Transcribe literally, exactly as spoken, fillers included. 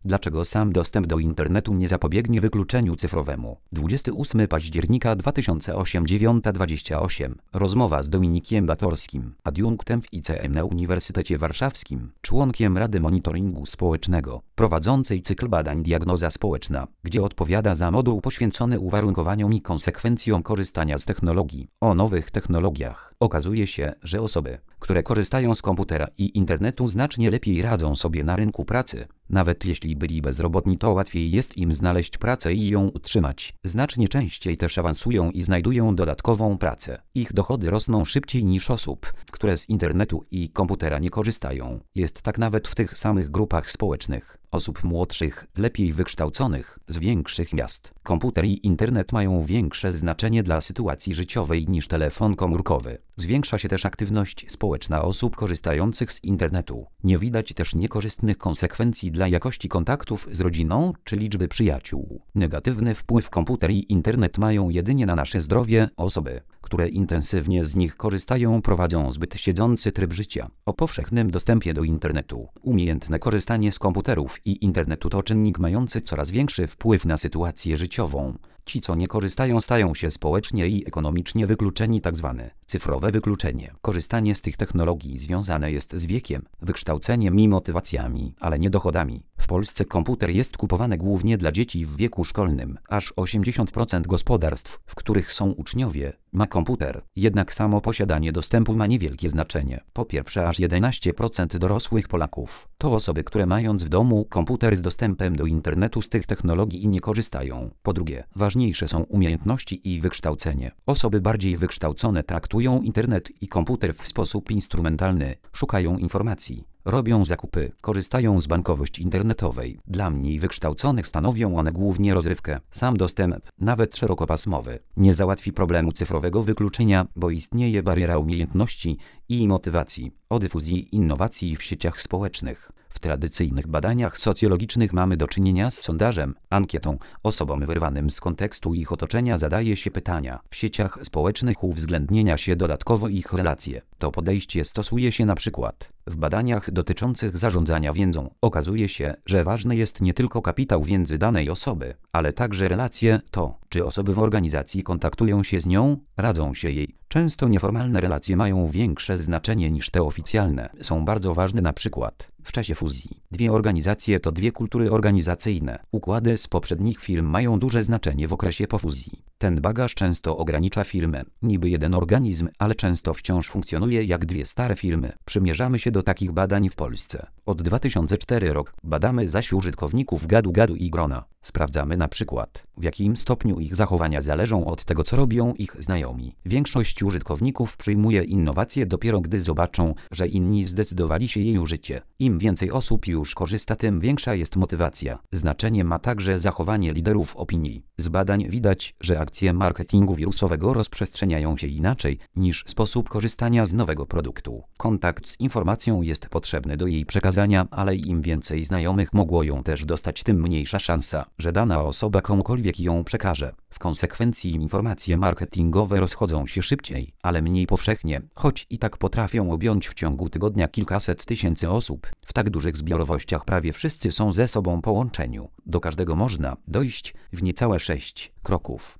Dlaczego sam dostęp do internetu nie zapobiegnie wykluczeniu cyfrowemu? dwudziestego ósmego października dwa tysiące ósmego dziewiąta dwadzieścia osiem. Rozmowa z Dominikiem Batorskim, adiunktem w I C M na Uniwersytecie Warszawskim, członkiem Rady Monitoringu Społecznego, prowadzącej cykl badań Diagnoza Społeczna, gdzie odpowiada za moduł poświęcony uwarunkowaniom i konsekwencjom korzystania z technologii. O nowych technologiach. Okazuje się, że osoby, które korzystają z komputera i internetu, znacznie lepiej radzą sobie na rynku pracy. Nawet jeśli byli bezrobotni, to łatwiej jest im znaleźć pracę i ją utrzymać. Znacznie częściej też awansują i znajdują dodatkową pracę. Ich dochody rosną szybciej niż osób, które z internetu i komputera nie korzystają. Jest tak nawet w tych samych grupach społecznych. Osób młodszych, lepiej wykształconych, z większych miast. Komputer i internet mają większe znaczenie dla sytuacji życiowej niż telefon komórkowy. Zwiększa się też aktywność społeczna osób korzystających z internetu. Nie widać też niekorzystnych konsekwencji dla jakości kontaktów z rodziną czy liczby przyjaciół. Negatywny wpływ komputer i internet mają jedynie na nasze zdrowie. Osoby, które intensywnie z nich korzystają, prowadzą zbyt siedzący tryb życia. O powszechnym dostępie do internetu. Umiejętne korzystanie z komputerów i internetu to czynnik mający coraz większy wpływ na sytuację życiową. Ci, co nie korzystają, stają się społecznie i ekonomicznie wykluczeni, tzw. cyfrowe wykluczenie. Korzystanie z tych technologii związane jest z wiekiem, wykształceniem i motywacjami, ale nie dochodami. W Polsce komputer jest kupowany głównie dla dzieci w wieku szkolnym. Aż osiemdziesiąt procent gospodarstw, w których są uczniowie, ma komputer. Jednak samo posiadanie dostępu ma niewielkie znaczenie. Po pierwsze, aż jedenaście procent dorosłych Polaków to osoby, które mając w domu komputer z dostępem do internetu, z tych technologii nie korzystają. Po drugie, ważniejsze są umiejętności i wykształcenie. Osoby bardziej wykształcone traktują internet i komputer w sposób instrumentalny, szukają informacji, robią zakupy, korzystają z bankowości internetowej. Dla mniej wykształconych stanowią one głównie rozrywkę. Sam dostęp, nawet szerokopasmowy, nie załatwi problemu cyfrowego wykluczenia, bo istnieje bariera umiejętności i motywacji. O dyfuzji innowacji w sieciach społecznych. W tradycyjnych badaniach socjologicznych mamy do czynienia z sondażem, ankietą. Osobom wyrwanym z kontekstu ich otoczenia zadaje się pytania. W sieciach społecznych uwzględnienia się dodatkowo ich relacje. To podejście stosuje się na przykład w badaniach dotyczących zarządzania wiedzą. Okazuje się, że ważny jest nie tylko kapitał wiedzy danej osoby, ale także relacje, to, czy osoby w organizacji kontaktują się z nią, radzą się jej. Często nieformalne relacje mają większe znaczenie niż te oficjalne. Są bardzo ważne na przykład w czasie fuzji. Dwie organizacje to dwie kultury organizacyjne. Układy z poprzednich firm mają duże znaczenie w okresie po fuzji. Ten bagaż często ogranicza firmę. Niby jeden organizm, ale często wciąż funkcjonuje jak dwie stare firmy. Przymierzamy się do takich badań w Polsce. Od dwa tysiące czwartego rok badamy zaś użytkowników gadu-gadu i grona. Sprawdzamy na przykład, w jakim stopniu ich zachowania zależą od tego, co robią ich znajomi. Większość użytkowników przyjmuje innowacje dopiero gdy zobaczą, że inni zdecydowali się jej użycie. Im więcej osób już korzysta, tym większa jest motywacja. Znaczenie ma także zachowanie liderów opinii. Z badań widać, że akcje marketingu wirusowego rozprzestrzeniają się inaczej niż sposób korzystania z nowego produktu. Kontakt z informacją jest potrzebny do jej przekazania, ale im więcej znajomych mogło ją też dostać, tym mniejsza szansa, że dana osoba komukolwiek ją przekaże. W konsekwencji informacje marketingowe rozchodzą się szybciej, ale mniej powszechnie, choć i tak potrafią objąć w ciągu tygodnia kilkaset tysięcy osób. W tak dużych zbiorowościach prawie wszyscy są ze sobą połączeni. Do każdego można dojść w niecałe sześć kroków.